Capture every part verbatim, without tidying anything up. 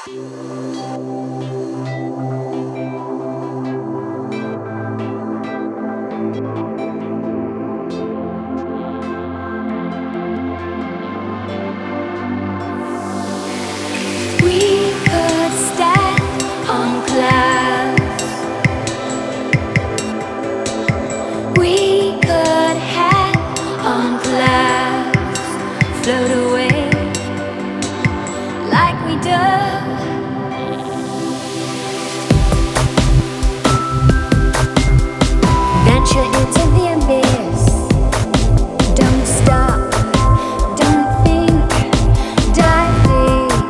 We could stand on clouds. We could hang on clouds, float away like we do. Venture into the abyss. Don't stop, don't think, dive deep.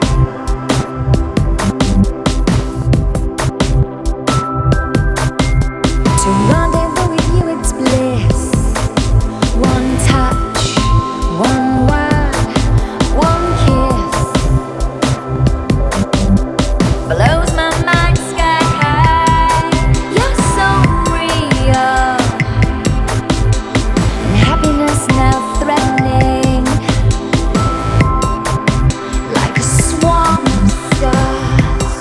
To rendezvous with you, it's bliss. One touch, one word, one kiss blows my mind sky high. You're so real, and happiness now threatening, like a swarm of stars,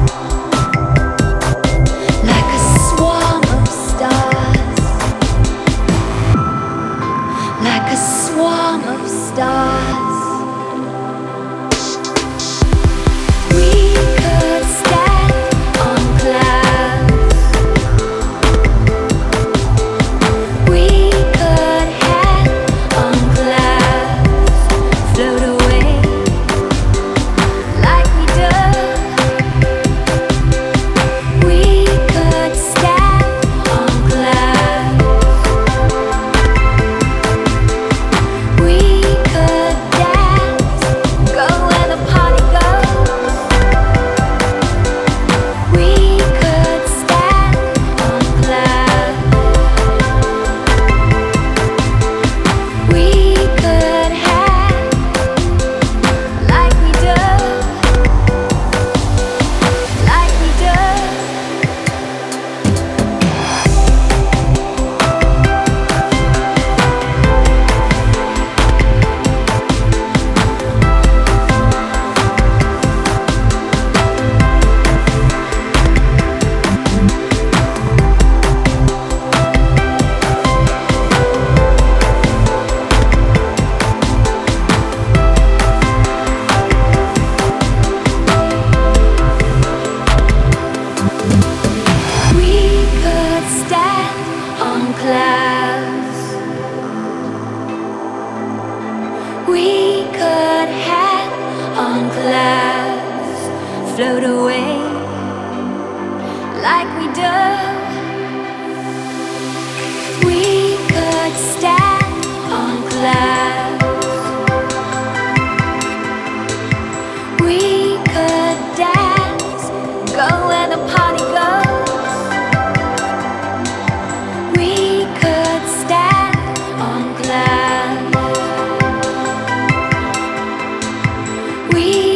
like a swarm of stars, like a swarm of stars. We could stand on clouds. We could hang on clouds, float away like we do. We could stand on clouds. We could dance, go where the party goes. We could stand on clouds. We could hang like we do, like we do. We could stand on clouds. We could hang on clouds, float away like we do. We could stand on clouds. We could dance, go where the party goes. We could stand on clouds. We